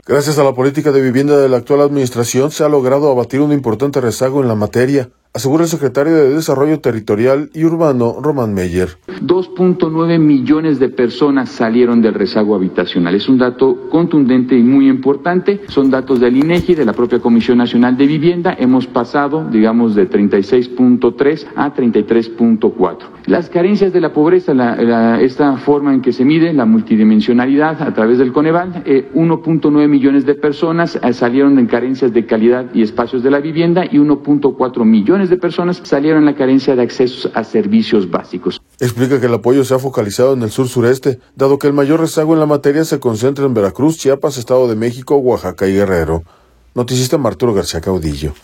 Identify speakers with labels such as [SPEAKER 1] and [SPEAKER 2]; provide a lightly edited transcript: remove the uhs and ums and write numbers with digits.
[SPEAKER 1] Gracias a la política de vivienda de la actual administración se ha logrado abatir un importante rezago en la materia, asegura el secretario de Desarrollo Territorial y Urbano, Román Meyer.
[SPEAKER 2] 2.9 millones de personas salieron del rezago habitacional. Es un dato contundente y muy importante. Son datos del INEGI, de la propia Comisión Nacional de Vivienda. Hemos pasado, de 36.3 a 33.4. Las carencias de la pobreza, esta forma en que se mide la multidimensionalidad a través del Coneval, 1.9 millones de personas salieron en carencias de calidad y espacios de la vivienda y 1.4 millones de personas salieron en la carencia de acceso a servicios básicos.
[SPEAKER 1] Explica que el apoyo se ha focalizado en el sur-sureste, dado que el mayor rezago en la materia se concentra en Veracruz, Chiapas, Estado de México, Oaxaca y Guerrero. Noticista Arturo García Caudillo.